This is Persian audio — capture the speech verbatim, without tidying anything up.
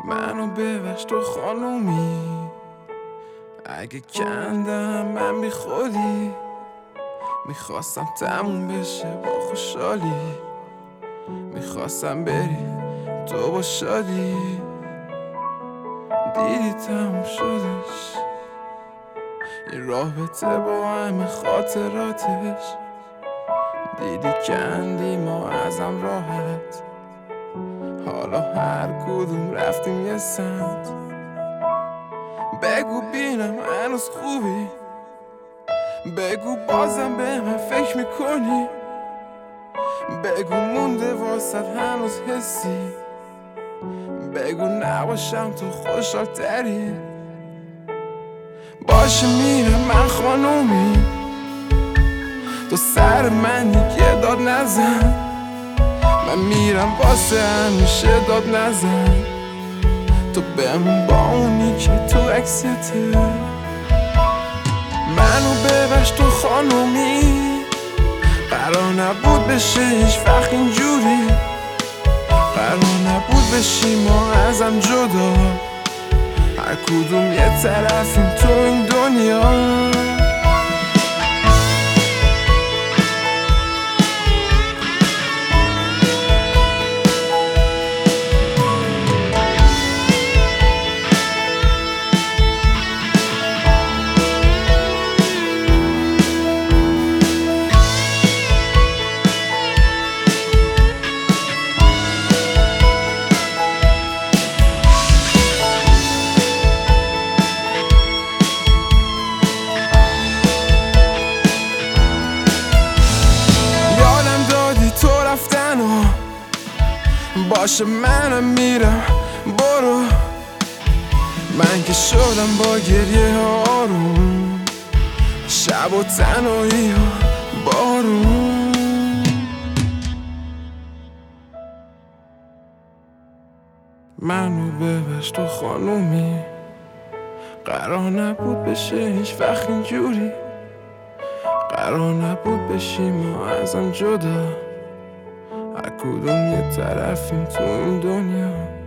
منو ببخش تو خانومی، اگه کندم من بی خودی. میخواستم تموم بشه با خوشحالی، میخواستم بری تو با شادی. دیدی تموم شدش این رابطه با همه خاطراتش. دیدی کندی ما ازم راحت، حالا هر کدوم رفتیم یه سمت. بگو بینم هنوز خوبی، بگو بازم به من فکر میکنی، بگو مونده واسد هنوز حسی، بگو نباشم تو خوشحال تری. باشه میرم من خانومی، تو سر من دیگه داد نزن. من میرم واسه همیشه داد نزن. تو بمون با اونی که تو عکسته. منو ببخش تو خانومی، قرار نبود بشه هیچ وقت اینجوری. قرار نبود بشیم ما ازم جدا، هر کدوم یه طرفیم تو این دنیا. باشه منم میرم برو، من که شدم با گریه آروم، شب و تنهایی و بارون. منو ببخش تو خانومی، قرار نبود بشه هیچ وقت اینجوری. قرار نبود بشیم ما ازم جدا، هر کدوم یه طرفیم تو این دنیا.